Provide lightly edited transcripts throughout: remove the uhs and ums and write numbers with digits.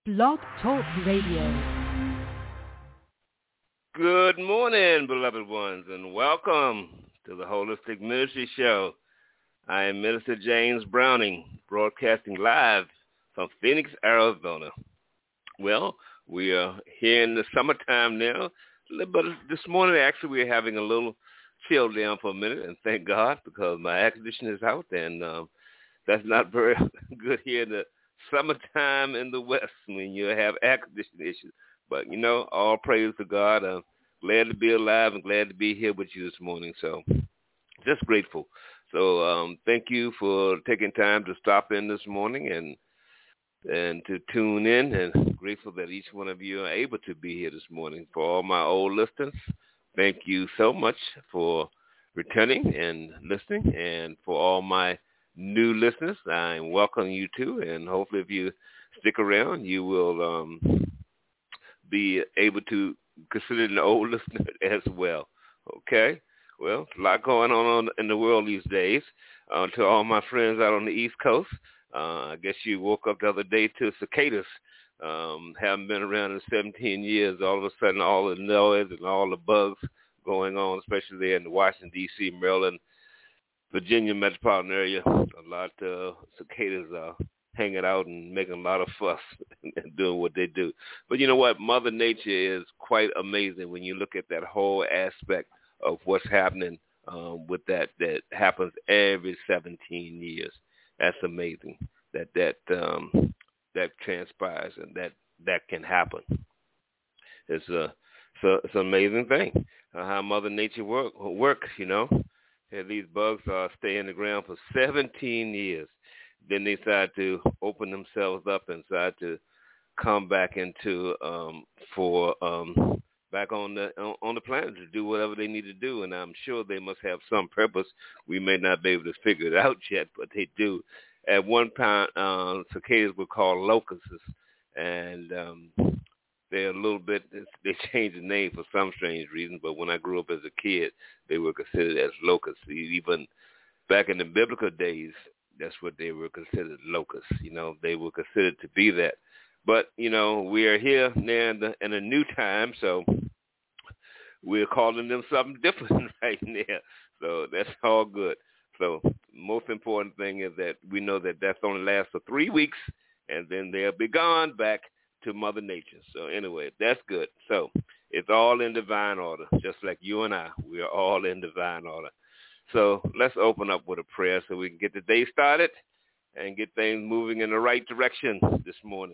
Blog Talk Radio. Good morning, beloved ones, and welcome to the Holistic Ministry Show. I am Minister James Browning, broadcasting live from Phoenix, Arizona. Well, we are here in the summertime now, but this morning actually we're having a little chill down for a minute, and thank God because my air conditioner is out, and that's not very good here in the summertime in the West when you have air conditioning issues. But, you know, all praise to God. I'm glad to be alive and glad to be here with you this morning. So just grateful. So thank you for taking time to stop in this morning and to tune in, and grateful that each one of you are able to be here this morning. For all my old listeners, thank you so much for returning and listening. And for all my new listeners, I welcome you too. And hopefully if you stick around, you will be able to consider an old listener as well. Okay? Well, a lot going on in the world these days. To all my friends out on the East Coast, I guess you woke up the other day to cicadas. Haven't been around in 17 years. All of a sudden, all the noise and all the bugs going on, especially there in the Washington, D.C., Maryland, Virginia metropolitan area. A lot of cicadas are hanging out and making a lot of fuss and doing what they do. But you know what? Mother Nature is quite amazing when you look at that whole aspect of what's happening with that happens every 17 years. That's amazing that transpires and that can happen. It's an amazing thing how Mother Nature works, you know. And these bugs stay in the ground for 17 years. Then they decide to open themselves up and decide to come back into back on the planet to do whatever they need to do. And I'm sure they must have some purpose. We may not be able to figure it out yet, but they do. At one time, cicadas were called locusts, and they're a little bit. They changed the name for some strange reason. But when I grew up as a kid, they were considered as locusts. Even back in the biblical days, that's what they were considered, locusts. You know, they were considered to be that. But, you know, we are here now in a new time, so we're calling them something different right now. So that's all good. So most important thing is that we know that that's only lasts for 3 weeks, and then they'll be gone back to Mother Nature. So anyway, that's good. So it's all in divine order, just like you and I. We are all in divine order. So let's open up with a prayer so we can get the day started and get things moving in the right direction this morning.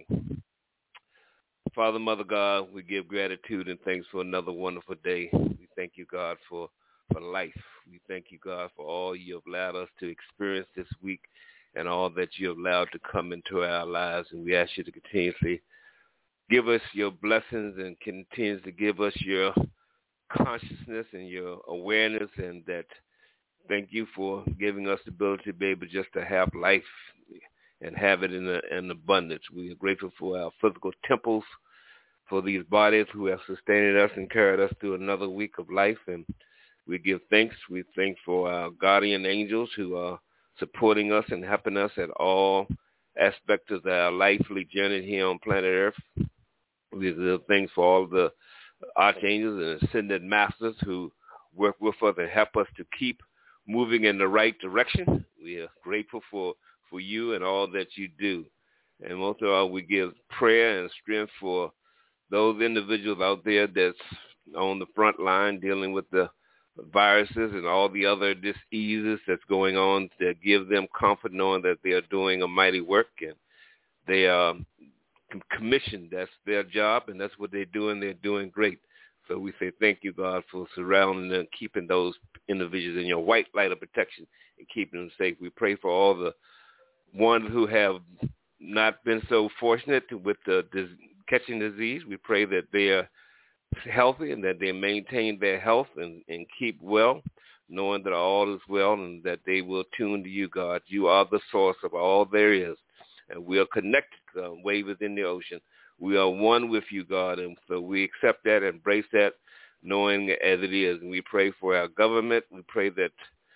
Father, Mother God, we give gratitude and thanks for another wonderful day. We thank you, God, for life. We thank you, God, for all you have allowed us to experience this week and all that you have allowed to come into our lives. And we ask you to continuously give us your blessings and continue to give us your consciousness and your awareness, and that thank you for giving us the ability to be able just to have life and have it in abundance. We are grateful for our physical temples, for these bodies who have sustained us and carried us through another week of life. And we give thanks. We thank for our guardian angels who are supporting us and helping us at all aspects of our lifely journey here on planet Earth. We give thanks for all the archangels and ascended masters who work with us and help us to keep moving in the right direction. We are grateful for you and all that you do. And most of all, we give prayer and strength for those individuals out there that's on the front line dealing with the viruses and all the other diseases that's going on, to give them comfort knowing that they are doing a mighty work and they are commissioned. That's their job, and that's what they're doing. They're doing great. So we say thank you, God, for surrounding and keeping those individuals in your white light of protection and keeping them safe. We pray for all the ones who have not been so fortunate with catching disease. We pray that they are healthy and that they maintain their health and keep well, knowing that all is well and that they will tune to you, God. You are the source of all there is, and we are connected to waves in the ocean. We are one with you, God, and so we accept that, embrace that, knowing as it is. And we pray for our government. We pray that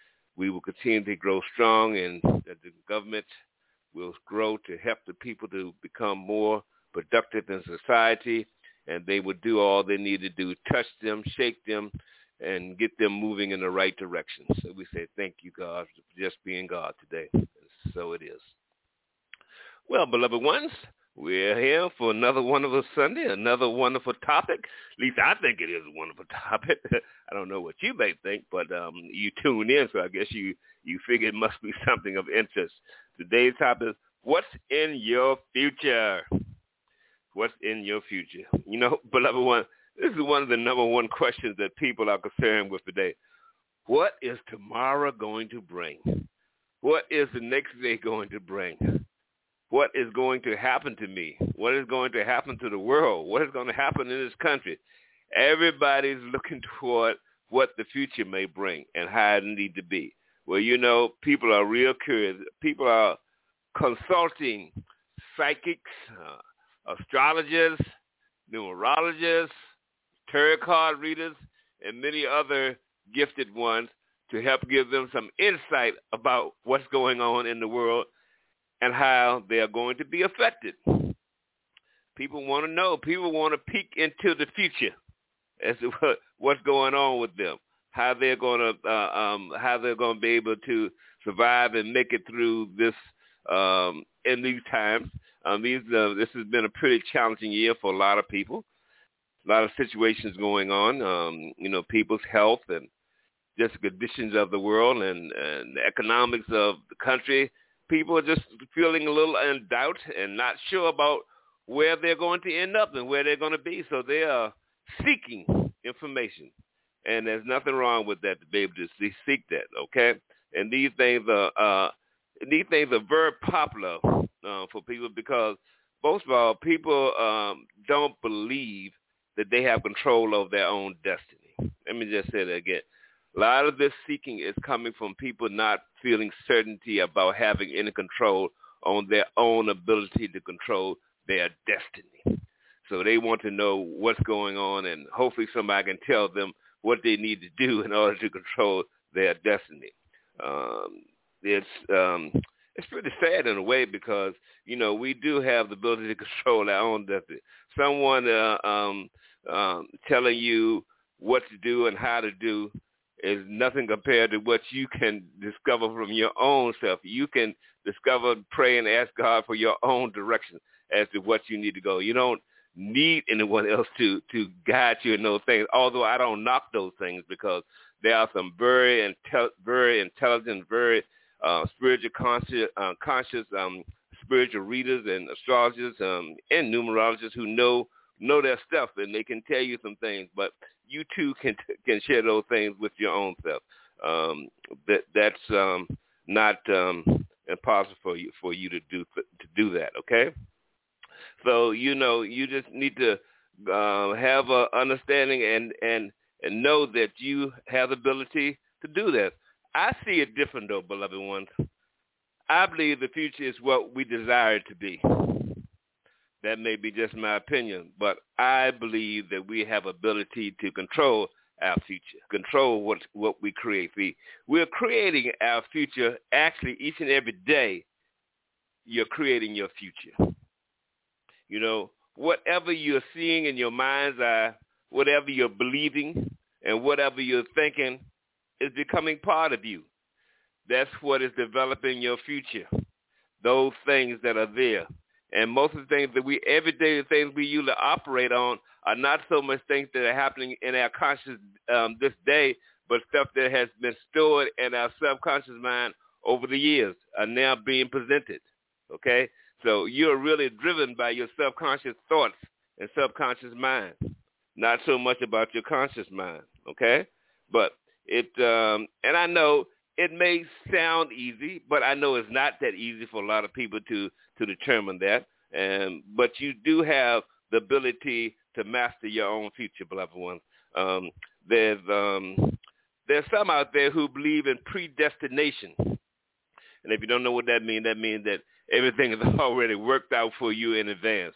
we will continue to grow strong and that the government will grow to help the people to become more productive in society, and they would do all they need to do, touch them, shake them, and get them moving in the right direction. So we say thank you, God, for just being God today. So it is. Well, beloved ones, we're here for another wonderful Sunday, another wonderful topic. At least I think it is a wonderful topic. I don't know what you may think, but you tune in, so I guess you figure it must be something of interest. Today's topic is, what's in your future? What's in your future? You know, beloved one, this is one of the number one questions that people are concerned with today. What is tomorrow going to bring? What is the next day going to bring? What is going to happen to me? What is going to happen to the world? What is going to happen in this country? Everybody's looking toward what the future may bring and how it need to be. Well, you know, people are real curious. People are consulting psychics, astrologers, numerologists, tarot card readers, and many other gifted ones to help give them some insight about what's going on in the world and how they are going to be affected. People want to know. People want to peek into the future as to what's going on with them, how they're going to be able to survive and make it through this in these times. This has been a pretty challenging year for a lot of people. A lot of situations going on. You know, people's health and just conditions of the world and the economics of the country. People are just feeling a little in doubt and not sure about where they're going to end up and where they're going to be. So they are seeking information. And there's nothing wrong with that, to be able to seek that, okay? And these things are very popular for people because, most of all, people don't believe that they have control of their own destiny. Let me just say that again. A lot of this seeking is coming from people not feeling certainty about having any control on their own ability to control their destiny. So they want to know what's going on, and hopefully somebody can tell them what they need to do in order to control their destiny. It's pretty sad in a way because, you know, we do have the ability to control our own destiny. Someone telling you what to do and how to do is nothing compared to what you can discover from your own self. You can discover, pray, and ask God for your own direction as to what you need to go. You don't need anyone else to guide you in those things, although I don't knock those things because there are some very intelligent, very spiritual conscious spiritual readers and astrologers and numerologists who know their stuff, and they can tell you some things, but you too can share those things with your own self. That's not impossible for you to do that. Okay, so you know you just need to have an understanding and know that you have the ability to do that. I see it different though, beloved ones. I believe the future is what we desire it to be. That may be just my opinion, but I believe that we have ability to control our future, control what we create. We're creating our future actually each and every day. You're creating your future. You know, whatever you're seeing in your mind's eye, whatever you're believing, and whatever you're thinking is becoming part of you. That's what is developing your future, those things that are there. And most of the things that everyday things we usually operate on are not so much things that are happening in our conscious this day, but stuff that has been stored in our subconscious mind over the years are now being presented, okay? So you're really driven by your subconscious thoughts and subconscious mind, not so much about your conscious mind, okay? But and I know it may sound easy, but I know it's not that easy for a lot of people to determine that. But you do have the ability to master your own future, beloved ones. There's some out there who believe in predestination. And if you don't know what that means that everything is already worked out for you in advance.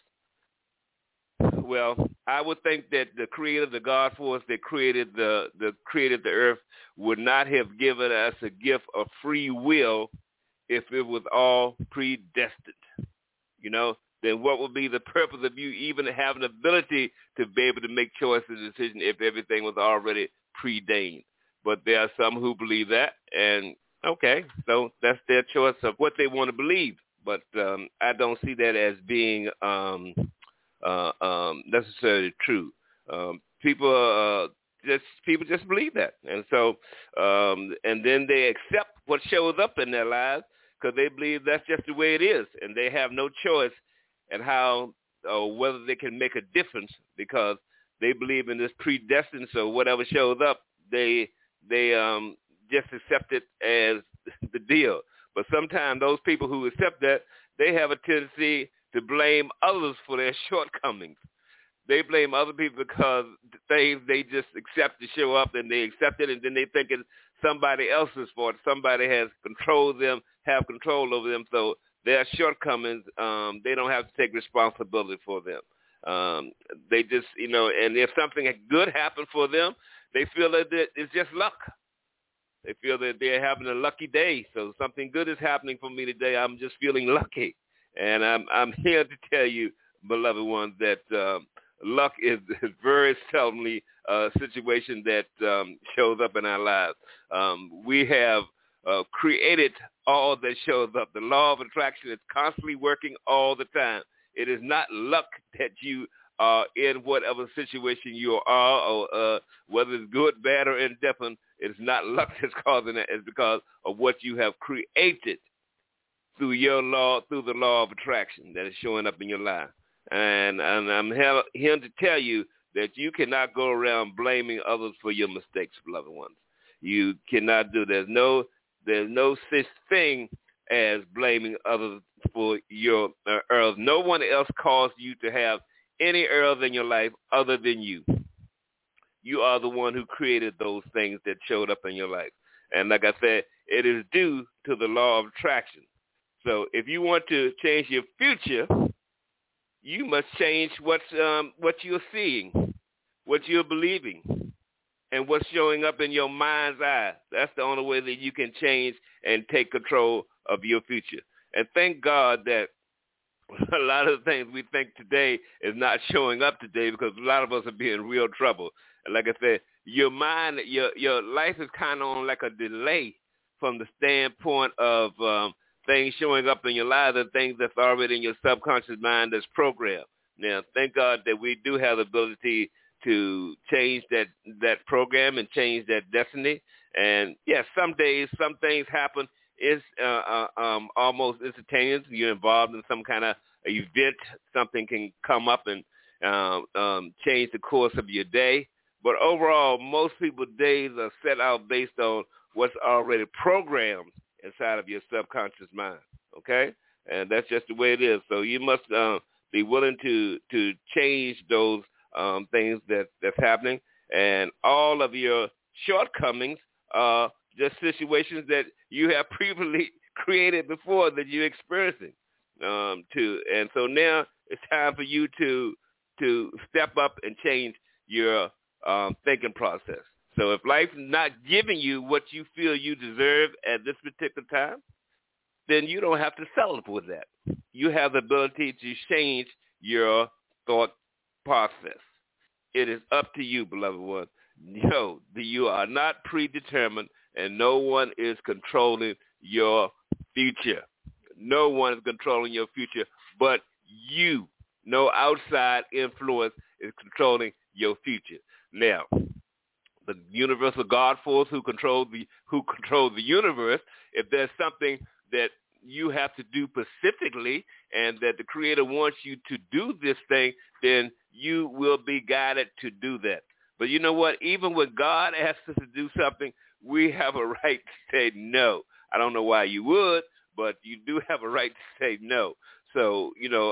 Well, I would think that the creator, the God force that created the earth would not have given us a gift of free will if it was all predestined. You know, then what would be the purpose of you even having the ability to be able to make choices and decisions if everything was already preordained? But there are some who believe that, and okay, so that's their choice of what they want to believe. But I don't see that as being necessarily true. People just believe that, and so and then they accept what shows up in their lives because they believe that's just the way it is, and they have no choice in how or whether they can make a difference because they believe in this predestined. So whatever shows up, they just accept it as the deal. But sometimes those people who accept that, they have a tendency to blame others for their shortcomings. They blame other people because they just accept to show up, and they accept it, and then they think it's somebody else's fault. Somebody has controlled them, have control over them, so their shortcomings, they don't have to take responsibility for them. They just, and if something good happened for them, they feel that it's just luck. They feel that they're having a lucky day. So something good is happening for me today. I'm just feeling lucky. And I'm here to tell you, beloved ones, that luck is very seldomly a situation that shows up in our lives. We have created all that shows up. The law of attraction is constantly working all the time. It is not luck that you are in whatever situation you are, or whether it's good, bad, or indifferent. It's not luck that's causing it. It's because of what you have created through the law of attraction that is showing up in your life. And I'm here to tell you that you cannot go around blaming others for your mistakes, beloved ones. You cannot do. There's no such thing as blaming others for your errors. No one else caused you to have any errors in your life other than you. You are the one who created those things that showed up in your life. And like I said, it is due to the law of attraction. So if you want to change your future, you must change what you're seeing, what you're believing, and what's showing up in your mind's eye. That's the only way that you can change and take control of your future. And thank God that a lot of the things we think today is not showing up today, because a lot of us are being in real trouble. And like I said, your mind, your life is kind of on like a delay from the standpoint of things showing up in your life and things that's already in your subconscious mind that's programmed. Now, thank God that we do have the ability to change that program and change that destiny. And yes, some days, some things happen. It's almost instantaneous. You're involved in some kind of event. Something can come up and change the course of your day. But overall, most people's days are set out based on what's already programmed inside of your subconscious mind, okay? And that's just the way it is. So you must be willing to change those things that's happening. And all of your shortcomings are just situations that you have previously created before that you're experiencing. And so now it's time for you to step up and change your thinking process. So if life is not giving you what you feel you deserve at this particular time, then you don't have to settle with that. You have the ability to change your thought process. It is up to you, beloved one. No, you are not predetermined, and no one is controlling your future. No one is controlling your future but you. No outside influence is controlling your future. Now, the universal God force who controls the universe, if there's something that you have to do specifically and that the Creator wants you to do this thing, then you will be guided to do that. But you know what? Even when God asks us to do something, we have a right to say no. I don't know why you would, but you do have a right to say no. So,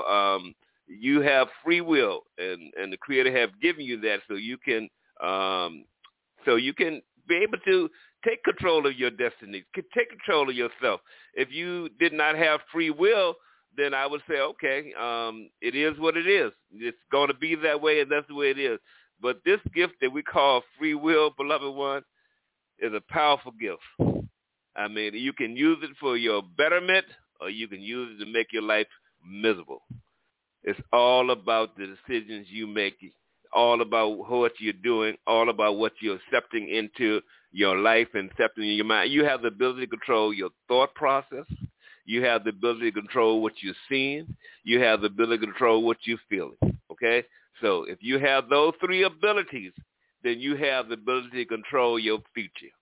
you have free will, and the Creator have given you that so you can be able to take control of your destiny, take control of yourself. If you did not have free will, then I would say, okay, it is what it is. It's going to be that way, and that's the way it is. But this gift that we call free will, beloved one, is a powerful gift. I mean, you can use it for your betterment, or you can use it to make your life miserable. It's all about the decisions you make, all about what you're doing, all about what you're accepting into your life and accepting in your mind. You have the ability to control your thought process. You have the ability to control what you're seeing. You have the ability to control what you're feeling, okay? So if you have those three abilities, then you have the ability to control your future.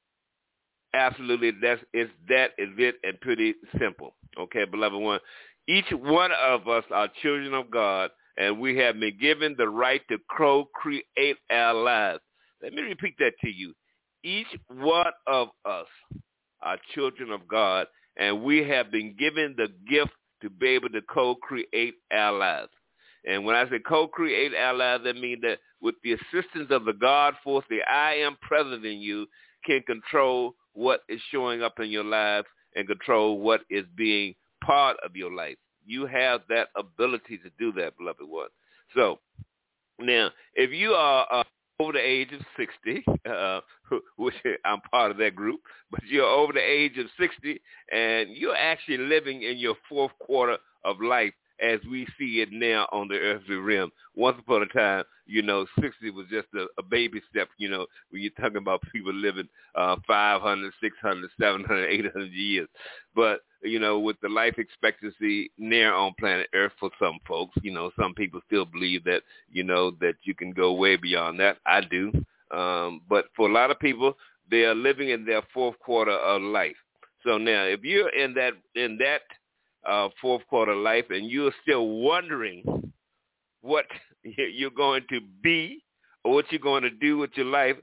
Absolutely, that is it, and pretty simple, okay, beloved one. Each one of us are children of God, and we have been given the right to co-create our lives. Let me repeat that to you. Each one of us are children of God, and we have been given the gift to be able to co-create our lives. And when I say co-create our lives, that means that with the assistance of the God force, the I am present in you can control what is showing up in your life and control what is being part of your life. You have that ability to do that, beloved one. So now, if you are over the age of 60, which I'm part of that group, but you're over the age of 60 and you're actually living in your fourth quarter of life as we see it now on the earthly realm. Once upon a time, 60 was just a baby step, when you're talking about people living 500, 600, 700, 800 years. But, with the life expectancy near on planet Earth for some folks, some people still believe that, that you can go way beyond that. I do. But for a lot of people, they are living in their fourth quarter of life. So now, if you're in that fourth quarter life and you're still wondering what you're going to be or what you're going to do with your life,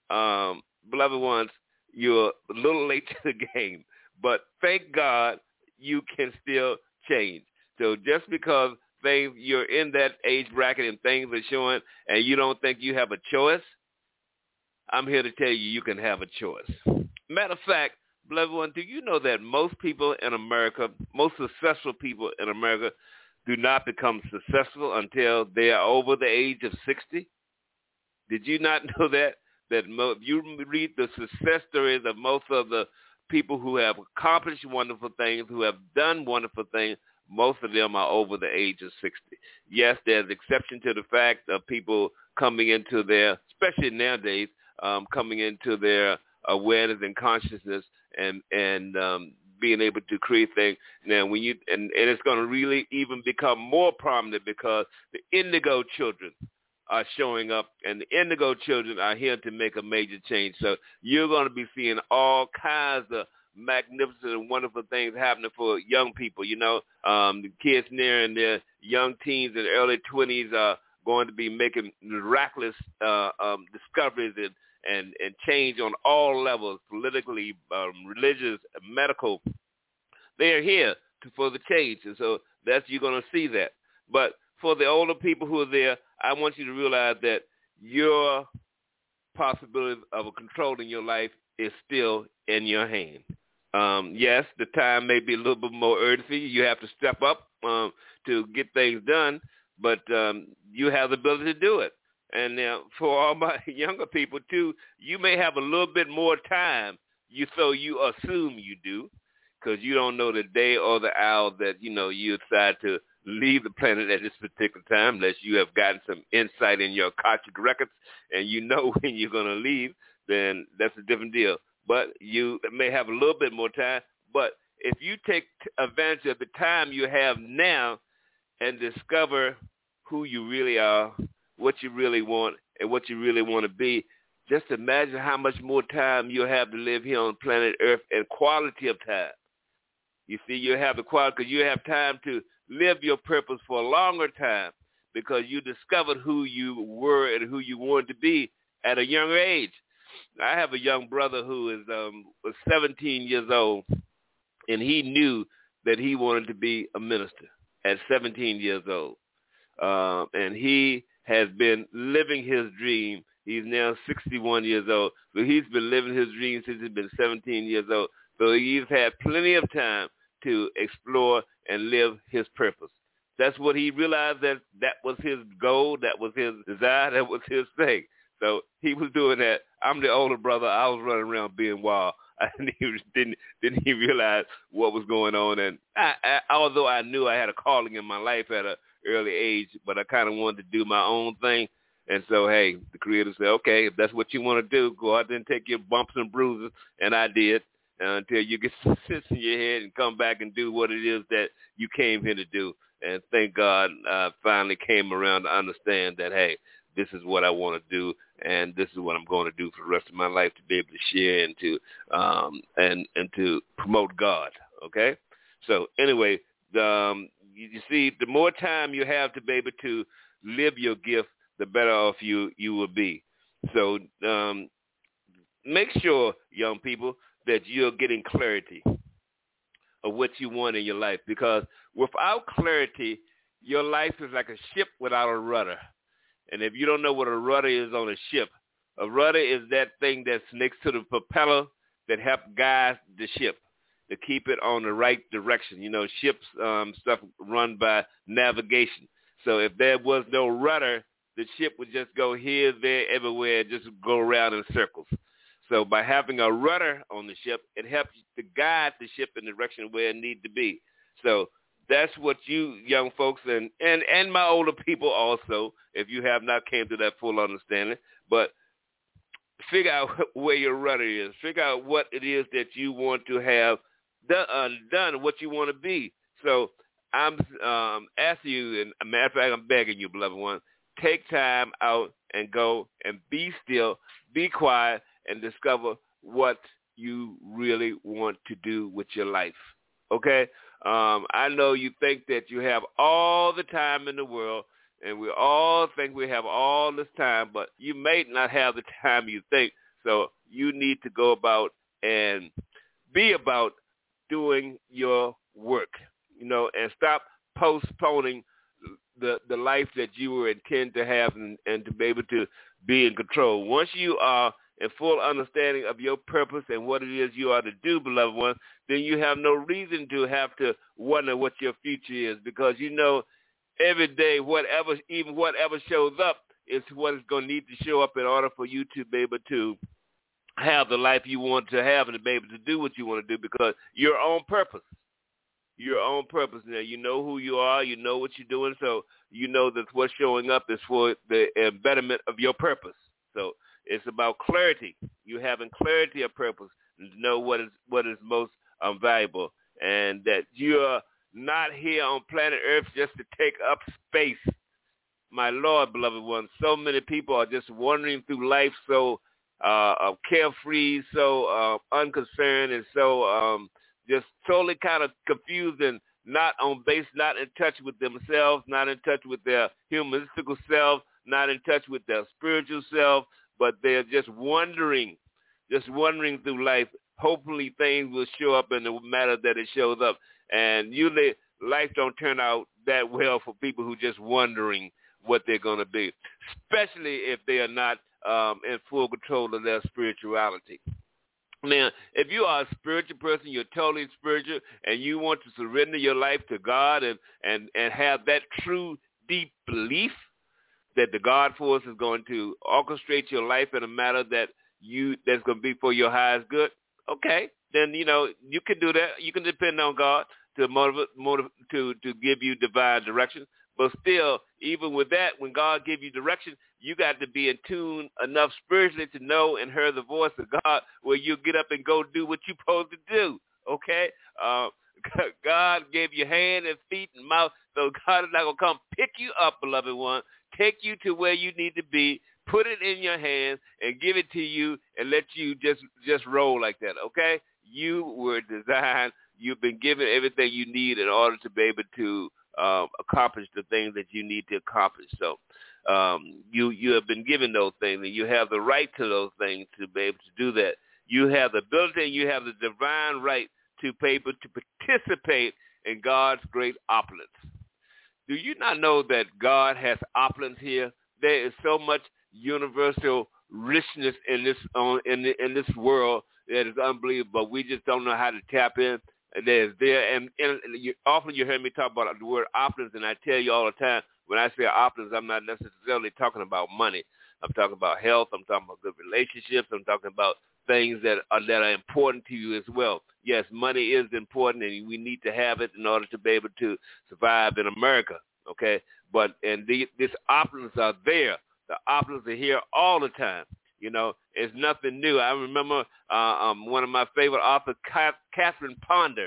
beloved ones, you're a little late to the game. But thank God you can still change. So just because you're in that age bracket and things are showing and you don't think you have a choice, I'm here to tell you can have a choice. Matter of fact, beloved one, do you know that most people in America, most successful people in America, do not become successful until they are over the age of 60? Did you not know that? That if you read the success stories of most of the people who have accomplished wonderful things, who have done wonderful things, most of them are over the age of 60. Yes, there's exception to the fact of people coming into their, especially nowadays, coming into their awareness and consciousness and being able to create things. Now, when you and it's going to really even become more prominent because the indigo children are showing up, and the indigo children are here to make a major change. So you're going to be seeing all kinds of magnificent and wonderful things happening for young people. The kids nearing their young teens and early 20s are going to be making miraculous discoveries and change on all levels, politically, religious, medical. They are here for the change, and so you're going to see that. But for the older people who are there, I want you to realize that your possibility of controlling your life is still in your hand. Yes, the time may be a little bit more urgency. You have to step up to get things done, but you have the ability to do it. And now for all my younger people, too, you may have a little bit more time, so you assume you do, because you don't know the day or the hour that, you decide to leave the planet at this particular time, unless you have gotten some insight in your Akashic records and you know when you're going to leave, then that's a different deal. But you may have a little bit more time. But if you take advantage of the time you have now and discover who you really are, what you really want, and what you really want to be, just imagine how much more time you'll have to live here on planet Earth and quality of time. You see, you have the quality because you have time to live your purpose for a longer time because you discovered who you were and who you wanted to be at a younger age. I have a young brother who was 17 years old, and he knew that he wanted to be a minister at 17 years old. And he has been living his dream. He's now 61 years old. So he's been living his dream since he's been 17 years old. So he's had plenty of time to explore and live his purpose. That's what he realized, that was his goal, that was his desire, that was his thing. So he was doing that. I'm the older brother. I was running around being wild. I didn't he realize what was going on. And although I knew I had a calling in my life at an early age, but I kind of wanted to do my own thing. And so, hey, the Creator said, okay, if that's what you want to do, go out there and take your bumps and bruises. And I did until you get some sense in your head and come back and do what it is that you came here to do. And thank God I finally came around to understand that, hey, this is what I want to do, and this is what I'm going to do for the rest of my life to be able to share and to promote God, okay? So anyway, you see, the more time you have to be able to live your gift, the better off you will be. So make sure, young people, that you're getting clarity of what you want in your life, because without clarity, your life is like a ship without a rudder. And if you don't know what a rudder is on a ship, a rudder is that thing that's next to the propeller that help guide the ship to keep it on the right direction. You know, ships, stuff run by navigation. So if there was no rudder, the ship would just go here, there, everywhere, just go around in circles. So by having a rudder on the ship, it helps to guide the ship in the direction where it needs to be. So that's what you young folks and my older people also, if you have not came to that full understanding, but figure out where your rudder is. Figure out what it is that you want to have done, what you want to be. So I'm asking you, and a matter of fact, I'm begging you, beloved one, take time out and go and be still, be quiet, and discover what you really want to do with your life, okay? I know you think that you have all the time in the world, and we all think we have all this time, but you may not have the time you think, so you need to go about and be about doing your work, you know, and stop postponing the life that you were intended to have and to be able to be in control. Once you are in full understanding of your purpose and what it is you are to do, beloved one, then you have no reason to have to wonder what your future is, because you know every day whatever shows up is what is going to need to show up in order for you to be able to have the life you want to have and to be able to do what you want to do, because you're on purpose. Your own purpose. Now, you know who you are, you know what you're doing, so you know that what's showing up is for the betterment of your purpose. So it's about clarity. You having clarity of purpose and to know what is most valuable, and that you're not here on planet Earth just to take up space. My Lord, beloved one, so many people are just wandering through life so carefree, so unconcerned, and so just totally kind of confused and not in touch with themselves, not in touch with their humanistical self, not in touch with their spiritual self, but they're just wandering through life. Hopefully things will show up in the manner that it shows up. And usually life don't turn out that well for people who just wondering what they're going to be, especially if they are not in full control of their spirituality. Now, if you are a spiritual person, you're totally spiritual, and you want to surrender your life to God and have that true, deep belief that the God force is going to orchestrate your life in a manner that's going to be for your highest good, okay, then, you know, you can do that. You can depend on God to to give you divine direction. But still, even with that, when God gives you direction, you got to be in tune enough spiritually to know and hear the voice of God, where you get up and go do what you're supposed to do, okay? God gave you hand and feet and mouth, so God is not going to come pick you up, beloved one, take you to where you need to be, put it in your hands, and give it to you and let you just roll like that, okay? You were designed, you've been given everything you need in order to be able to accomplish the things that you need to accomplish. So you have been given those things, and you have the right to those things to be able to do that. You have the ability, you have the divine right to be able to participate in God's great opulence. Do you not know that God has opulence here? There is so much universal richness in this world that is unbelievable. We just don't know how to tap in. And often you hear me talk about the word opulence, and I tell you all the time, when I say opulence, I'm not necessarily talking about money. I'm talking about health. I'm talking about good relationships. I'm talking about things that are important to you as well. Yes, money is important, and we need to have it in order to be able to survive in America. okay? But these opulence are there. The opulence are here all the time. You know, it's nothing new. I remember one of my favorite authors, Catherine Ponder.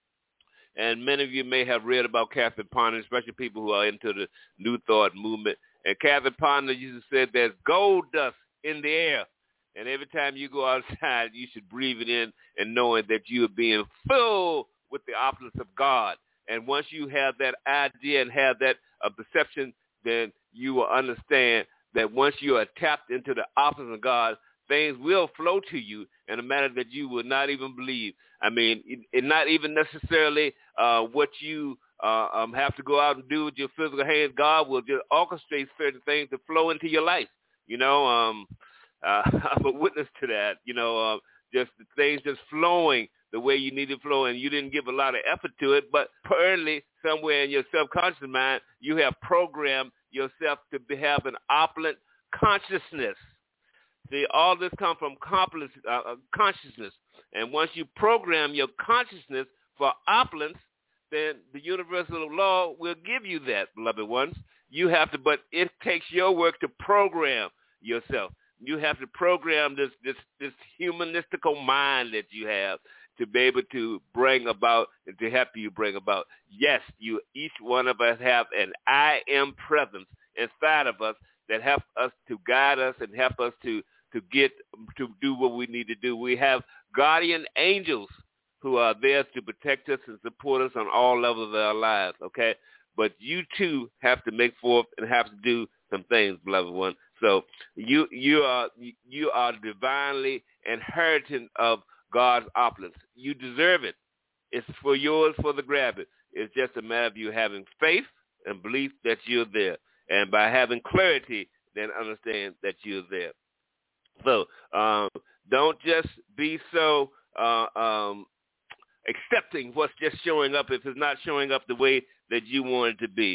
And many of you may have read about Catherine Ponder, especially people who are into the New Thought movement. And Catherine Ponder used to say there's gold dust in the air. And every time you go outside, you should breathe it in and knowing that you are being filled with the opulence of God. And once you have that idea and have that perception, then you will understand that once you are tapped into the opulence of God, things will flow to you in a manner that you will not even believe. I mean, it's not even necessarily what you have to go out and do with your physical hands. God will just orchestrate certain things to flow into your life. You know, I'm a witness to that. You know, just the things just flowing the way you need to flow, and you didn't give a lot of effort to it, but apparently somewhere in your subconscious mind, you have programmed yourself to have an opulent consciousness. See, all this comes from consciousness. And once you program your consciousness for opulence, then the universal law will give you that, beloved ones. You have to, but it takes your work to program yourself. You have to program this humanistical mind that you have to be able to bring about and to help you bring about. Yes, each one of us have an I am presence inside of us that help us to guide us and help us to get to do what we need to do. We have guardian angels who are there to protect us and support us on all levels of our lives, okay? But you too have to make forth and have to do some things, beloved one. So you are divinely inheriting of God's opulence. You deserve it. It's for yours for the grabbing. It's just a matter of you having faith and belief that you're there. And by having clarity, then understand that you're there. So don't just be so accepting what's just showing up if it's not showing up the way that you want it to be.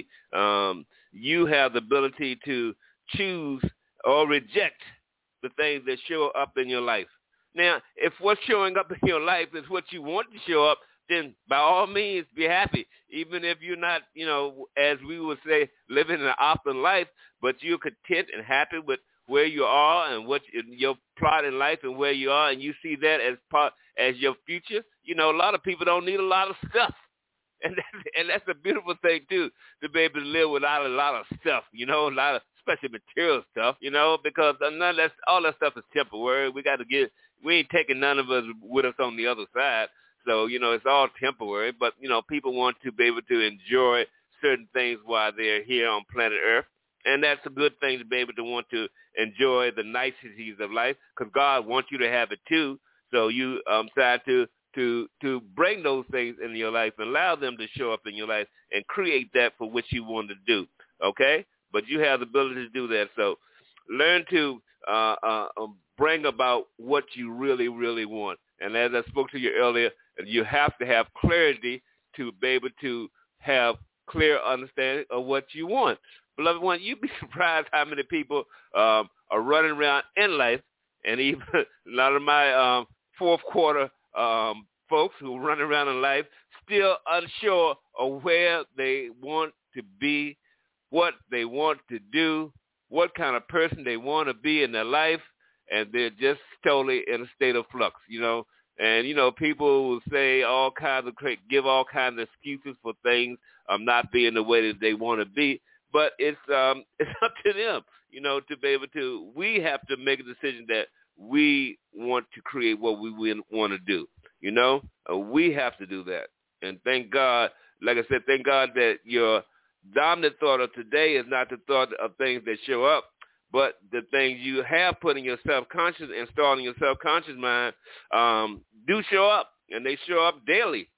You have the ability to choose or reject the things that show up in your life. Now, if what's showing up in your life is what you want to show up, then by all means be happy. Even if you're not, as we would say, living an opulent life, but you're content and happy with where you are and what your plot in life and where you are, and you see that as your future. A lot of people don't need a lot of stuff. And that's a beautiful thing, too, to be able to live without a lot of stuff, a lot of special material stuff, because all that stuff is temporary. We ain't taking none of us with us on the other side. So, it's all temporary. But, people want to be able to enjoy certain things while they're here on planet Earth. And that's a good thing to be able to want to enjoy the niceties of life because God wants you to have it, too. So you decide to bring those things into your life and allow them to show up in your life and create that for which you want to do, okay? But you have the ability to do that. So learn to bring about what you really, really want. And as I spoke to you earlier, you have to have clarity to be able to have clear understanding of what you want. Beloved one, you'd be surprised how many people are running around in life, and even a lot of my fourth quarter folks who run around in life still unsure of where they want to be, what they want to do, what kind of person they want to be in their life, and they're just totally in a state of flux, And, people will say all kinds of give all kinds of excuses for things not being the way that they want to be. But it's up to them, to be able to. We have to make a decision that we want to create what we want to do. We have to do that. And thank God, like I said, thank God that your dominant thought of today is not the thought of things that show up, but the things you have put in your subconscious, installed in your subconscious mind, do show up, and they show up daily,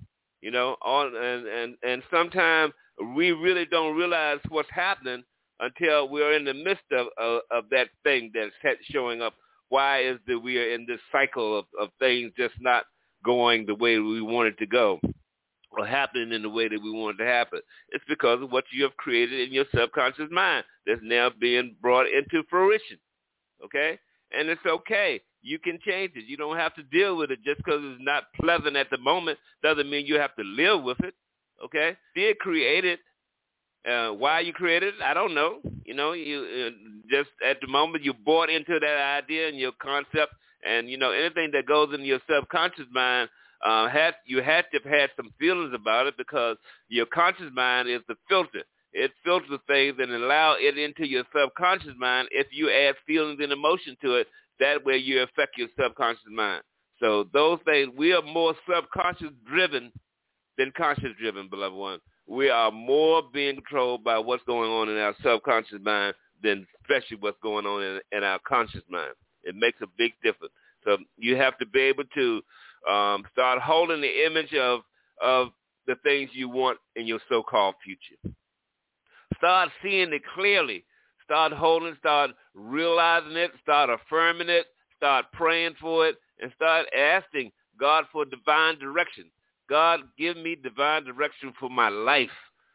and sometimes we really don't realize what's happening until we're in the midst of that thing that's showing up. Why is that we are in this cycle of things just not going the way we want it to go or happening in the way that we want it to happen? It's because of what you have created in your subconscious mind that's now being brought into fruition, okay? And it's okay. You can change it. You don't have to deal with it just because it's not pleasant at the moment. Doesn't mean you have to live with it, okay? Did create it, Why you created it, I don't know. You know, you just at the moment you bought into that idea and your concept, and, you know, anything that goes in your subconscious mind, you had to have had some feelings about it, because your conscious mind is the filter. It filters things and allow it into your subconscious mind. If you add feelings and emotion to it, that way you affect your subconscious mind. So those things, we are more subconscious driven than conscious driven, beloved one. We are more being controlled by what's going on in our subconscious mind than especially what's going on in our conscious mind. It makes a big difference. So you have to be able to start holding the image of the things you want in your so-called future. Start seeing it clearly. Start holding, start realizing it, start affirming it, start praying for it, and start asking God for divine direction. God, give me divine direction for my life.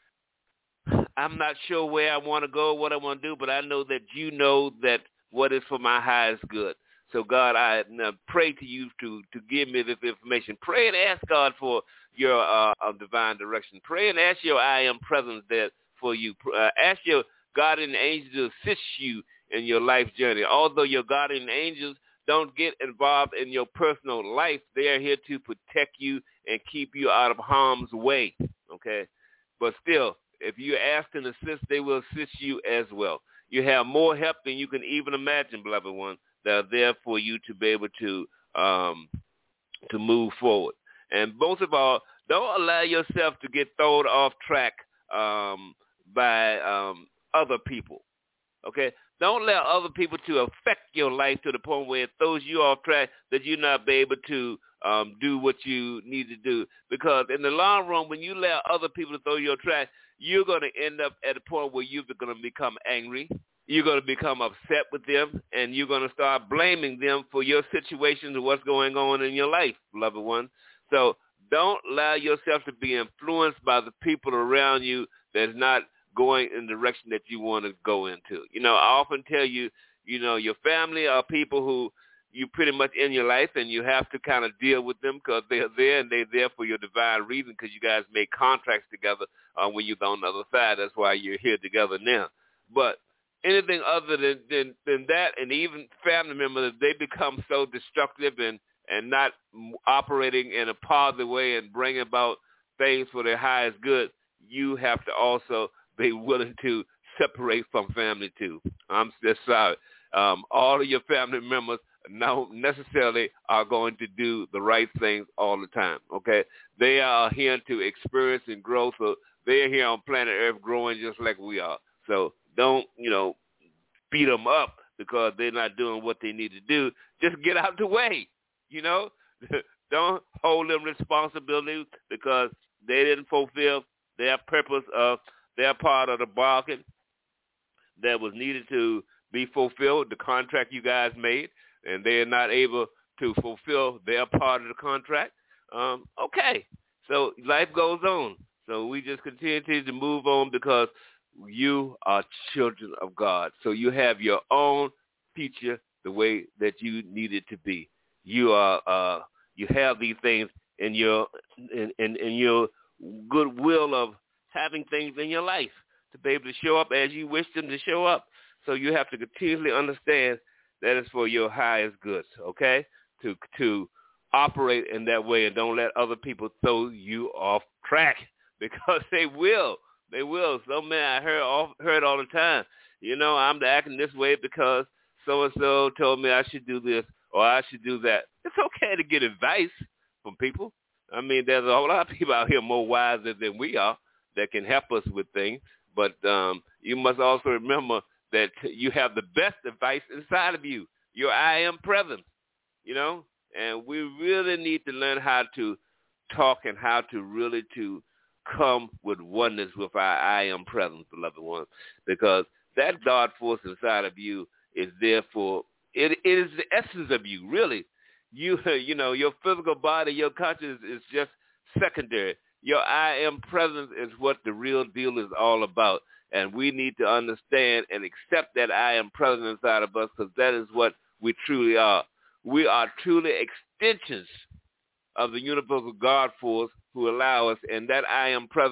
I'm not sure where I want to go, what I want to do, but I know that you know that what is for my highest good. So, God, I pray to you to give me this information. Pray and ask God for your divine direction. Pray and ask your I am presence there for you. Ask your guardian angels to assist you in your life journey. Although your guardian angels don't get involved in your personal life, they are here to protect you and keep you out of harm's way, okay? But still, if you ask and assist, they will assist you as well. You have more help than you can even imagine, beloved one, that are there for you to be able to move forward. And most of all, don't allow yourself to get thrown off track by other people, okay? Don't allow other people to affect your life to the point where it throws you off track that you're not be able to do what you need to do. Because in the long run, when you allow other people to throw you off track, you're going to end up at a point where you're going to become angry. You're going to become upset with them, and you're going to start blaming them for your situations and what's going on in your life, beloved one. So don't allow yourself to be influenced by the people around you that's not going in the direction that you want to go into. You know, I often tell you, you know, your family are people who you pretty much in your life, and you have to kind of deal with them because they're there, and they're there for your divine reason, because you guys make contracts together when you're on the other side. That's why you're here together now. But anything other than that, and even family members, they become so destructive and not operating in a positive way and bring about things for their highest good, you have to also be willing to separate from family too. I'm just sorry. All of your family members not necessarily are going to do the right things all the time, okay? They are here to experience and grow, so they're here on planet Earth growing just like we are. So don't, you know, beat them up because they're not doing what they need to do. Just get out the way, you know? Don't hold them responsibility because they didn't fulfill their purpose of their part of the bargain that was needed to be fulfilled, the contract you guys made, and they're not able to fulfill their part of the contract. Okay, so life goes on. So we just continue to move on because you are children of God. So you have your own future the way that you need it to be. You are you have these things in your goodwill of having things in your life to be able to show up as you wish them to show up. So you have to continually understand that it's for your highest goods, okay, to operate in that way, and don't let other people throw you off track because they will. They will. Some men I heard all the time, you know, I'm acting this way because so-and-so told me I should do this or I should do that. It's okay to get advice from people. I mean, there's a whole lot of people out here more wiser than we are that can help us with things. But you must also remember that you have the best advice inside of you, your I am presence, you know. And we really need to learn how to talk and how to really to come with oneness with our I am presence, beloved ones, because that God force inside of you is there for, it is the essence of you, really. You know, your physical body, your conscience is just secondary. Your I am presence is what the real deal is all about. And we need to understand and accept that I am present inside of us because that is what we truly are. We are truly extensions of the universal God force who allow us, and that I am present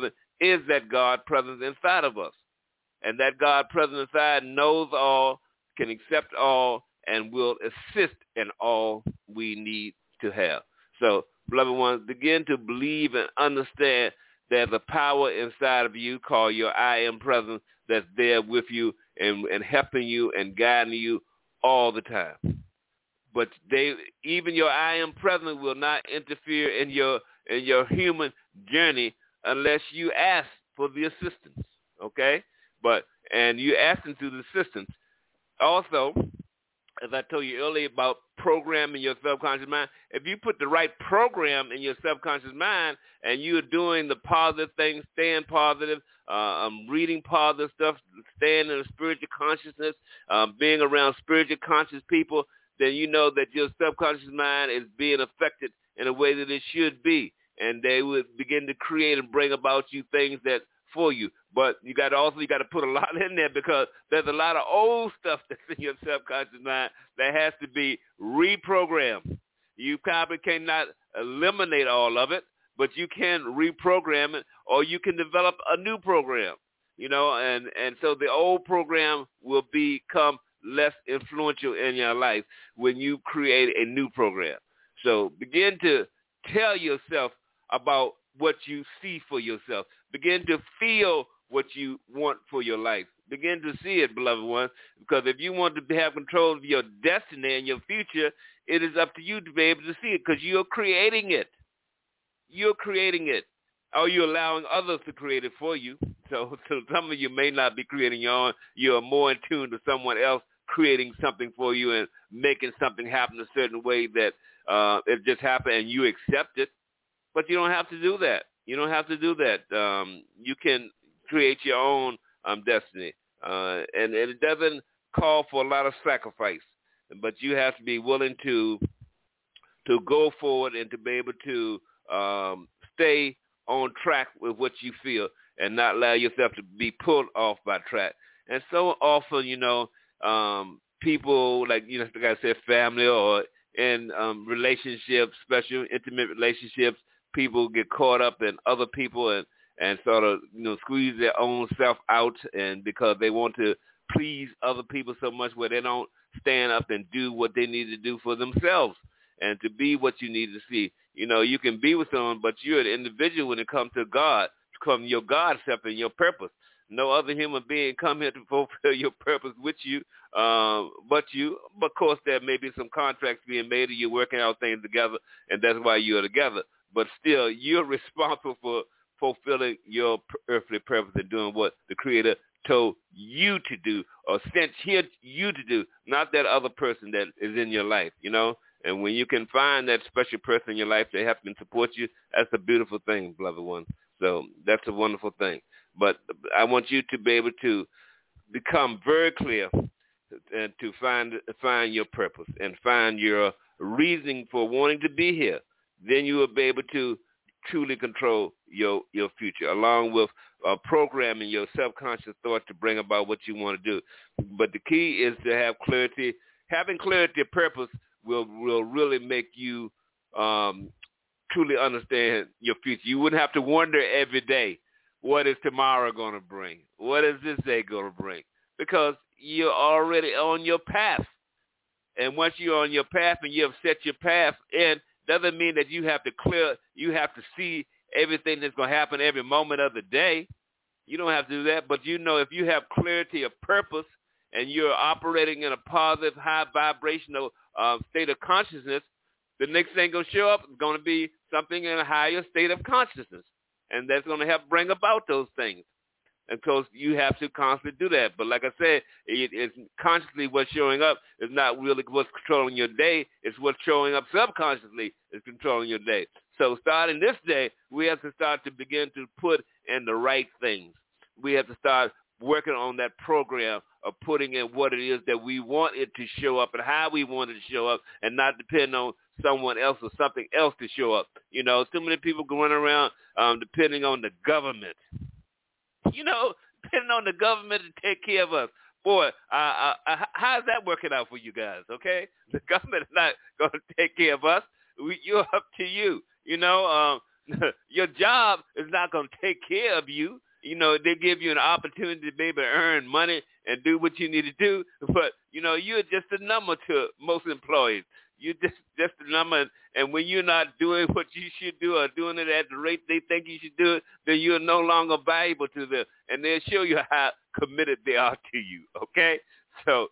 is that God presence inside of us. And that God present inside knows all, can accept all, and will assist in all we need to have. So, beloved ones, begin to believe and understand there's a power inside of you called your I am presence that's there with you and helping you and guiding you all the time. But even your I am presence will not interfere in your human journey unless you ask for the assistance. Okay? And you asking through the assistance. Also, as I told you earlier about programming your subconscious mind, if you put the right program in your subconscious mind and you're doing the positive things, staying positive, reading positive stuff, staying in a spiritual consciousness, being around spiritual conscious people, then you know that your subconscious mind is being affected in a way that it should be. And they would begin to create and bring about you things that for you. But you got to put a lot in there because there's a lot of old stuff that's in your subconscious mind that has to be reprogrammed. You probably cannot eliminate all of it, but you can reprogram it, or you can develop a new program, and so the old program will become less influential in your life when you create a new program. So begin to tell yourself about what you see for yourself. Begin to feel what you want for your life. Begin to see it, beloved ones, because if you want to have control of your destiny and your future, it is up to you to be able to see it because you're creating it. You're creating it. Or you're allowing others to create it for you. So some of you may not be creating your own. You are more in tune to someone else creating something for you and making something happen a certain way that it just happened and you accept it. But you don't have to do that. You don't have to do that. You can create your own destiny. And it doesn't call for a lot of sacrifice. But you have to be willing to go forward and to be able to stay on track with what you feel and not allow yourself to be pulled off by track. And so often, people like I said, family or in relationships, special intimate relationships, people get caught up in other people and sort of, squeeze their own self out, and because they want to please other people so much where they don't stand up and do what they need to do for themselves and to be what you need to see. You can be with someone, but you're an individual when it comes to God, come your God self and your purpose. No other human being come here to fulfill your purpose with you, but you. But of course, there may be some contracts being made, and you're working out things together, and that's why you're together. But still, you're responsible for fulfilling your earthly purpose and doing what the Creator told you to do or sent here you to do, not that other person that is in your life, And when you can find that special person in your life to help and support you, that's a beautiful thing, beloved one. So that's a wonderful thing. But I want you to be able to become very clear and to find your purpose and find your reasoning for wanting to be here. Then you will be able to truly control your future, along with programming your subconscious thought to bring about what you want to do. But the key is to have clarity. Having clarity of purpose will really make you truly understand your future. You wouldn't have to wonder every day, what is tomorrow going to bring? What is this day going to bring? Because you're already on your path. And once you're on your path and you have set your path in, doesn't mean that you have to see everything that's going to happen every moment of the day. You don't have to do that. But if you have clarity of purpose and you're operating in a positive, high vibrational state of consciousness, the next thing going to show up is going to be something in a higher state of consciousness. And that's going to help bring about those things. And of course, you have to constantly do that. But like I said, it's consciously what's showing up is not really what's controlling your day. It's what's showing up subconsciously is controlling your day. So starting this day, we have to start to begin to put in the right things. We have to start working on that program of putting in what it is that we want it to show up and how we want it to show up, and not depend on someone else or something else to show up. Too many people going around depending on the government. Depending on the government to take care of us. Boy, how's that working out for you guys, okay? The government is not going to take care of us. You're up to you. Your job is not going to take care of you. You know, they give you an opportunity to be able to earn money and do what you need to do. But, you know, you're just a number to most employees. You're just a number. And when you're not doing what you should do or doing it at the rate they think you should do it, then you're no longer valuable to them. And they'll show you how committed they are to you, okay? So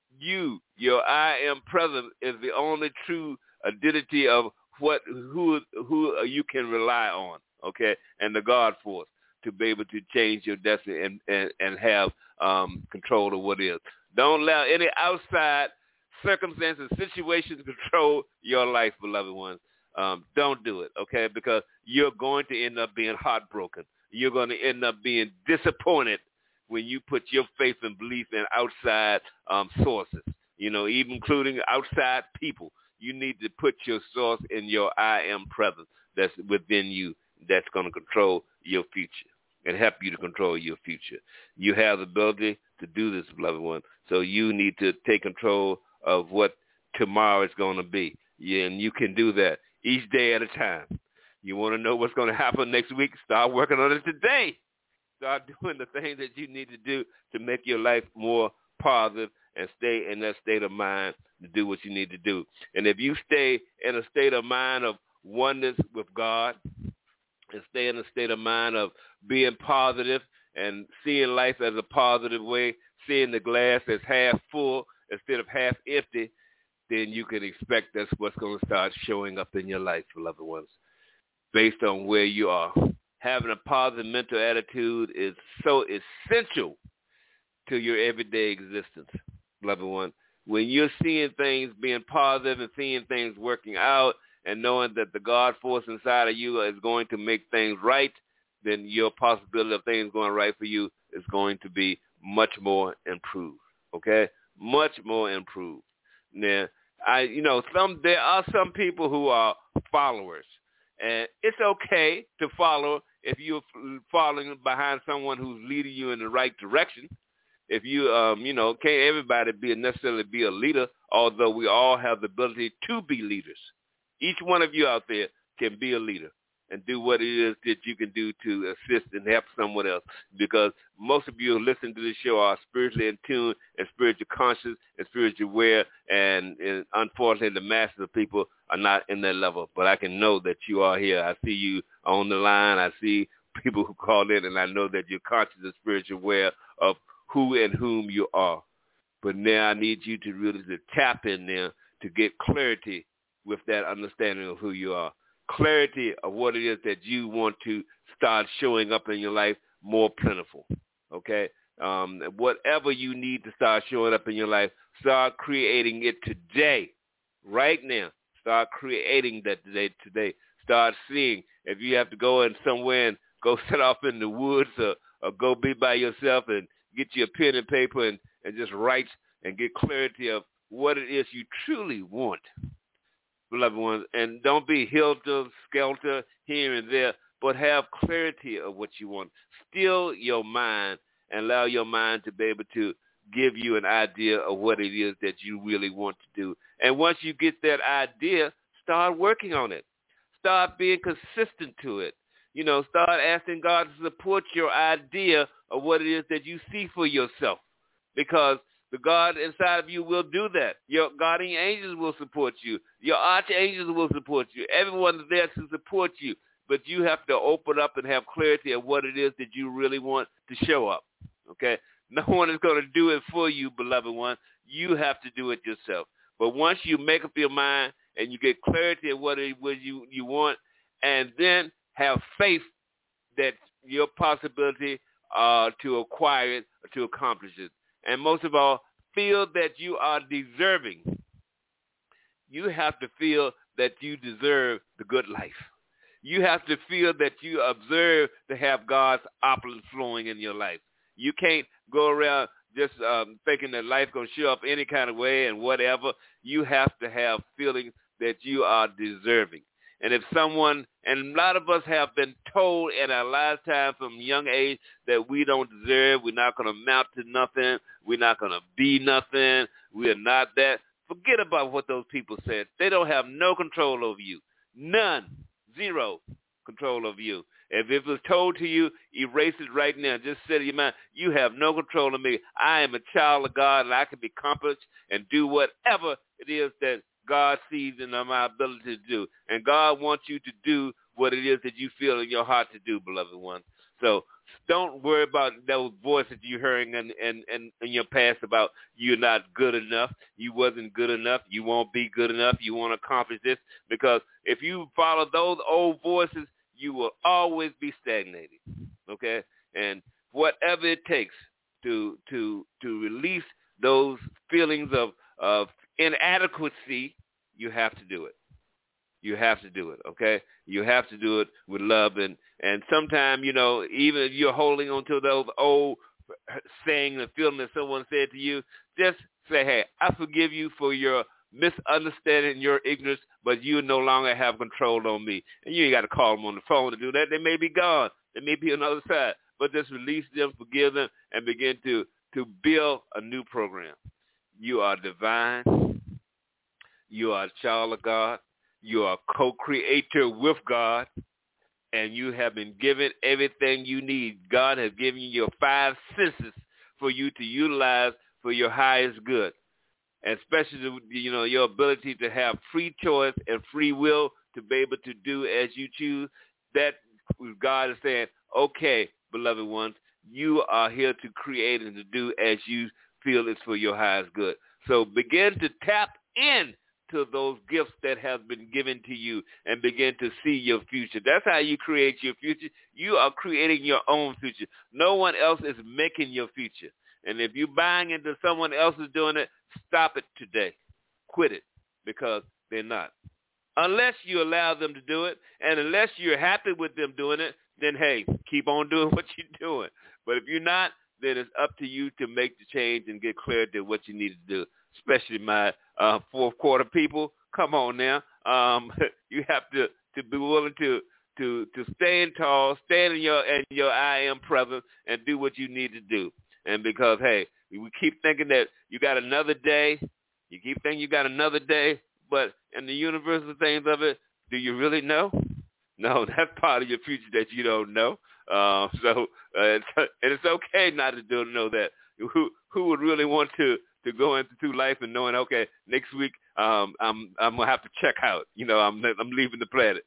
your I am present is the only true identity of who you can rely on, okay? And the God force to be able to change your destiny and have control of what is. Don't allow any outside circumstances, situations control your life, beloved ones. Don't do it, okay? Because you're going to end up being heartbroken. You're going to end up being disappointed when you put your faith and belief in outside sources, you know, even including outside people. You need to put your source in your I am presence that's within you that's going to control your future and help you to control your future. You have the ability to do this, beloved one, so you need to take control of what tomorrow is going to be. And you can do that each day at a time. You want to know what's going to happen next week? Start working on it today. Start doing the things that you need to do to make your life more positive and stay in that state of mind to do what you need to do. And if you stay in a state of mind of oneness with God and stay in a state of mind of being positive and seeing life as a positive way, seeing the glass as half full instead of half empty, then you can expect that's what's going to start showing up in your life, beloved ones, based on where you are. Having a positive mental attitude is so essential to your everyday existence, beloved one. When you're seeing things being positive and seeing things working out and knowing that the God force inside of you is going to make things right, then your possibility of things going right for you is going to be much more improved, okay? Much more improved. Now, there are some people who are followers, and it's okay to follow if you're following behind someone who's leading you in the right direction. If you, can't everybody necessarily be a leader, although we all have the ability to be leaders. Each one of you out there can be a leader and do what it is that you can do to assist and help someone else. Because most of you who listen to this show are spiritually in tune and spiritually conscious and spiritually aware, and unfortunately the masses of people are not in that level. But I can know that you are here. I see you on the line. I see people who call in, and I know that you're conscious and spiritually aware of who and whom you are. But now I need you to really tap in there to get clarity with that understanding of who you are. Clarity of what it is that you want to start showing up in your life more plentiful, okay? Whatever you need to start showing up in your life, start creating it today, right now. Start creating that today. Start seeing. If you have to go in somewhere and go sit off in the woods or go be by yourself and get you a pen and paper and just write and get clarity of what it is you truly want, beloved ones. And don't be helter-skelter here and there, but have clarity of what you want. Still your mind and allow your mind to be able to give you an idea of what it is that you really want to do. And once you get that idea, start working on it. Start being consistent to it. Start asking God to support your idea of what it is that you see for yourself, because the God inside of you will do that. Your guardian angels will support you. Your archangels will support you. Everyone is there to support you. But you have to open up and have clarity of what it is that you really want to show up, okay? No one is going to do it for you, beloved one. You have to do it yourself. But once you make up your mind and you get clarity of what it was you want, and then have faith that your possibility to acquire it or to accomplish it. And most of all, feel that you are deserving. You have to feel that you deserve the good life. You have to feel that you deserve to have God's opulence flowing in your life. You can't go around just thinking that life's going to show up any kind of way and whatever. You have to have feeling that you are deserving. And if someone, and a lot of us have been told in our lifetime from a young age that we don't deserve, we're not going to amount to nothing, we're not going to be nothing, we are not that. Forget about what those people said. They don't have no control over you. None. Zero control of you. If it was told to you, erase it right now. Just say to your mind, you have no control of me. I am a child of God, and I can be accomplished and do whatever it is that God sees in my ability to do. And God wants you to do what it is that you feel in your heart to do, beloved ones. So don't worry about those voices you're hearing in your past about you're not good enough, you wasn't good enough, you won't be good enough, you won't accomplish this. Because if you follow those old voices, you will always be stagnated, okay? And whatever it takes to release those feelings of inadequacy, you have to do it. You have to do it, okay? You have to do it with love. And sometimes, even if you're holding on to those old sayings and feelings that someone said to you, just say, hey, I forgive you for your misunderstanding, your ignorance, but you no longer have control on me. And you ain't got to call them on the phone to do that. They may be gone. They may be on the other side. But just release them, forgive them, and begin to build a new program. You are divine. You are a child of God. You are a co-creator with God, and you have been given everything you need. God has given you your 5 senses for you to utilize for your highest good, and especially, your ability to have free choice and free will to be able to do as you choose. That God is saying, okay, beloved ones, you are here to create and to do as you feel is for your highest good. So begin to tap in to those gifts that have been given to you and begin to see your future. That's how you create your future. You are creating your own future. No one else is making your future. And if you're buying into someone else is doing it, stop it today. Quit it, because they're not. Unless you allow them to do it, and unless you're happy with them doing it, then, hey, keep on doing what you're doing. But if you're not, then it's up to you to make the change and get clarity of what you need to do, especially my fourth quarter people. Come on now. You have to be willing to stand tall, stand in your I am presence, and do what you need to do. And because, hey, we keep thinking that you got another day. You keep thinking you got another day, but in the universal things of it, do you really know? No, that's part of your future that you don't know. And it's okay not to know that. Who would really want to go into life and knowing, okay, next week I'm gonna have to check out. I'm leaving the planet.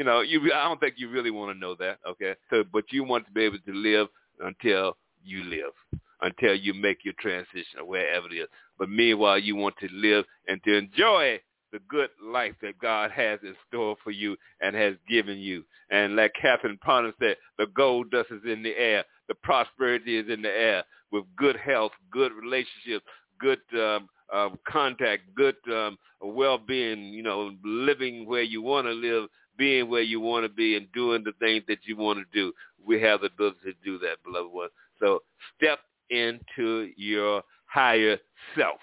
I don't think you really want to know that. Okay, so but you want to be able to live until you live, until you make your transition or wherever it is. But meanwhile, you want to live and to enjoy the good life that God has in store for you and has given you. And like Catherine Ponder said, the gold dust is in the air. The prosperity is in the air with good health, good relationships, good contact, good well-being, living where you want to live, being where you want to be, and doing the things that you want to do. We have the ability to do that, beloved one. So step into your higher self.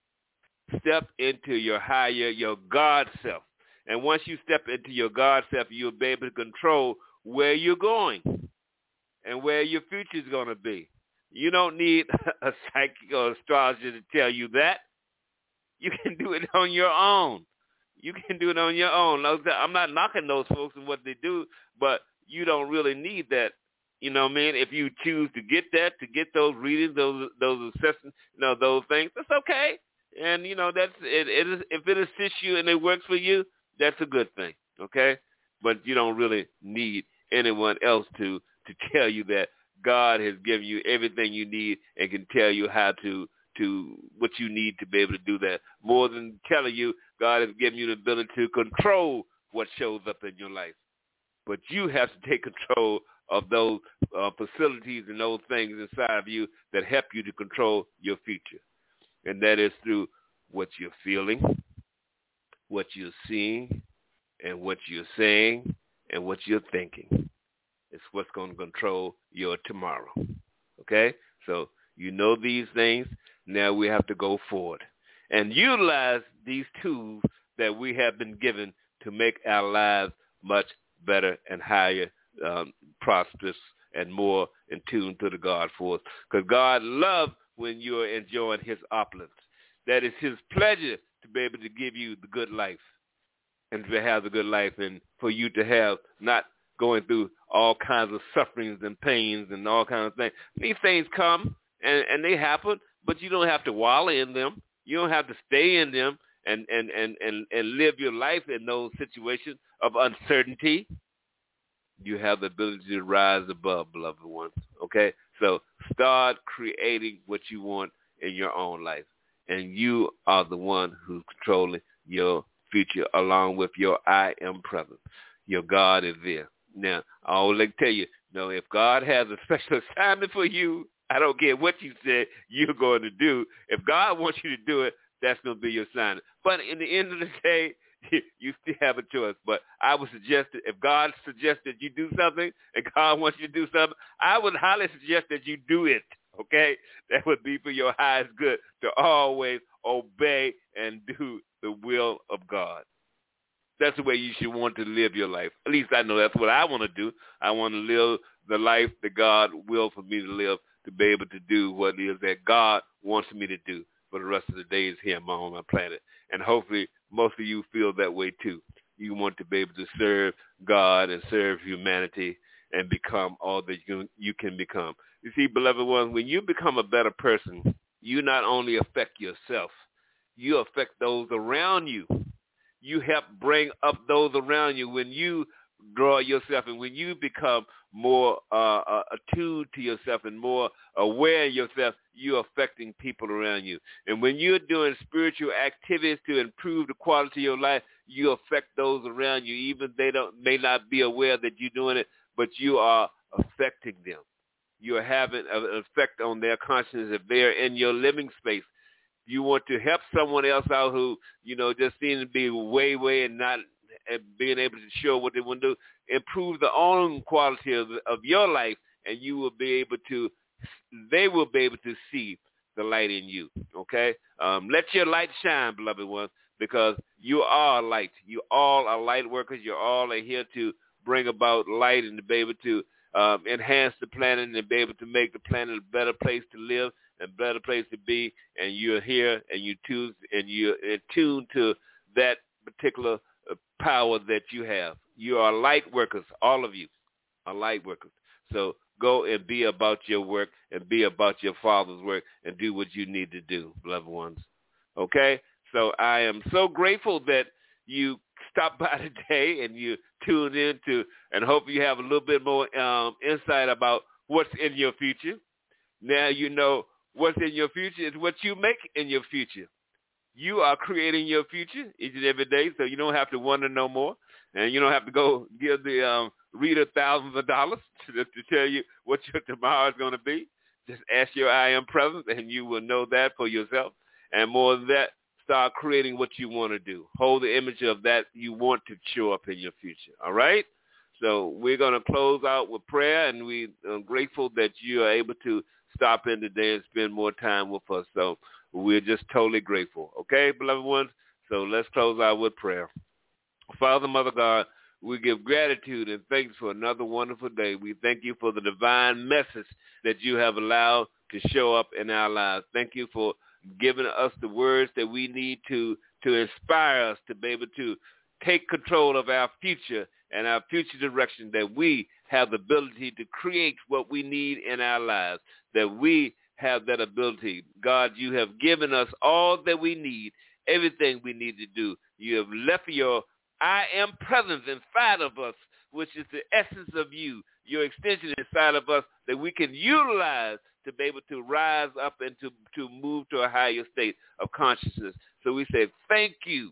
Step into your God self. And once you step into your God self, you'll be able to control where you're going and where your future is going to be. You don't need a psychic or astrologer to tell you that. You can do it on your own. You can do it on your own. I'm not knocking those folks and what they do, but you don't really need that. You know what I mean? If you choose to get that, to get those readings, those assessments, those things, that's okay. And, that's it. If it assists you and it works for you, that's a good thing, okay? But you don't really need anyone else to tell you that. God has given you everything you need and can tell you how to what you need to be able to do that. More than telling you, God has given you the ability to control what shows up in your life. But you have to take control of those facilities and those things inside of you that help you to control your future. And that is through what you're feeling, what you're seeing, and what you're saying, and what you're thinking. It's what's going to control your tomorrow. Okay? So you know these things. Now we have to go forward and utilize these tools that we have been given to make our lives much better and higher, prosperous, and more in tune to the God force. Because God loves when you're enjoying his opulence. That is his pleasure to be able to give you the good life and to have the good life, and for you to have not going through all kinds of sufferings and pains and all kinds of things. These things come and they happen, but you don't have to wallow in them. You don't have to stay in them and live your life in those situations of uncertainty. You have the ability to rise above, beloved ones, okay? So start creating what you want in your own life, and you are the one who's controlling your future along with your I am present. Your God is there. Now, I always like to tell you, if God has a special assignment for you, I don't care what you said you're going to do. If God wants you to do it, that's going to be your assignment. But in the end of the day, you still have a choice. But I would suggest that if God suggests that you do something and God wants you to do something, I would highly suggest that you do it, okay? That would be for your highest good to always obey and do the will of God. That's the way you should want to live your life. At least I know that's what I want to do. I want to live the life that God will for me to live, to be able to do what it is that God wants me to do for the rest of the days here on my planet. And hopefully most of you feel that way too. You want to be able to serve God and serve humanity and become all that you can become. You see, beloved ones, when you become a better person, you not only affect yourself, you affect those around you. You help bring up those around you when you draw yourself and when you become more attuned to yourself and more aware of yourself, you're affecting people around you. And when you're doing spiritual activities to improve the quality of your life, you affect those around you. Even they may not be aware that you're doing it, but you are affecting them. You're having an effect on their consciousness if they're in your living space. You want to help someone else out who, just seems to be way and not being able to show what they want to do. Improve the own quality of your life, and they will be able to see the light in you, okay? Let your light shine, beloved ones, because you are light. You all are light workers. You all are here to bring about light and to be able to enhance the planet and be able to make the planet a better place to live and better place to be, and you're here and you're attuned to that particular power that you have. You are light workers. All of you are light workers. So go and be about your work and be about your Father's work and do what you need to do, beloved ones. Okay? So I am so grateful that you stopped by today and you tuned in and hope you have a little bit more insight about what's in your future. Now you know what's in your future is what you make in your future. You are creating your future each and every day, so you don't have to wonder no more. And you don't have to go give the reader thousands of dollars to tell you what your tomorrow is going to be. Just ask your I am present, and you will know that for yourself. And more than that, start creating what you want to do. Hold the image of that you want to show up in your future, all right? So we're going to close out with prayer, and we're grateful that you are able to stop in today and spend more time with us. So we're just totally grateful. Okay, beloved ones? So let's close out with prayer. Father, Mother God, we give gratitude and thanks for another wonderful day. We thank you for the divine message that you have allowed to show up in our lives. Thank you for giving us the words that we need to inspire us to be able to take control of our future and our future direction, that we have the ability to create what we need in our lives, that we have that ability. God, you have given us all that we need, everything we need to do. You have left your I am presence inside of us, which is the essence of you, your extension inside of us that we can utilize to be able to rise up and to move to a higher state of consciousness. So we say, thank you,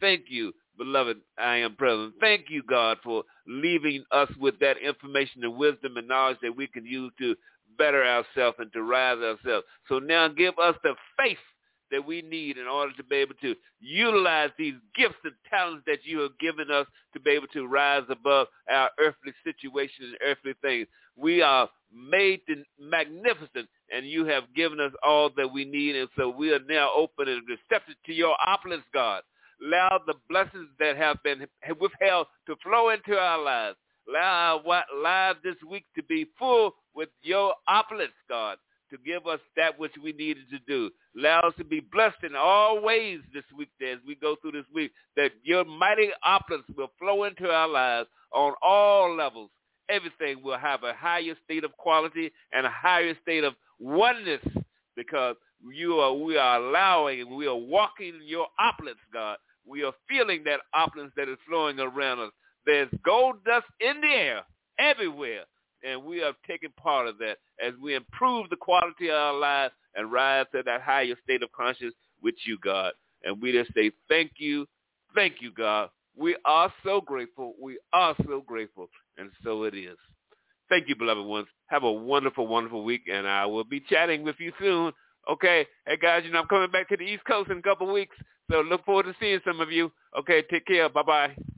beloved, I am present. Thank you, God, for leaving us with that information and wisdom and knowledge that we can use to better ourselves and to rise ourselves. So now give us the faith that we need in order to be able to utilize these gifts and talents that you have given us to be able to rise above our earthly situations and earthly things. We are made magnificent, and you have given us all that we need, and so we are now open and receptive to your opulence, God. Allow the blessings that have been withheld to flow into our lives. Allow our lives this week to be full with your opulence, God, to give us that which we needed to do. Allow us to be blessed in all ways this week as we go through this week, that your mighty opulence will flow into our lives on all levels. Everything will have a higher state of quality and a higher state of oneness, because we are allowing and we are walking in your opulence, God. We are feeling that opulence that is flowing around us. There's gold dust in the air everywhere, and we are taking part of that as we improve the quality of our lives and rise to that higher state of consciousness with you, God. And we just say thank you, God. We are so grateful. We are so grateful, and so it is. Thank you, beloved ones. Have a wonderful, wonderful week, and I will be chatting with you soon. Okay, hey guys, I'm coming back to the East Coast in a couple of weeks, so look forward to seeing some of you. Okay, take care. Bye-bye.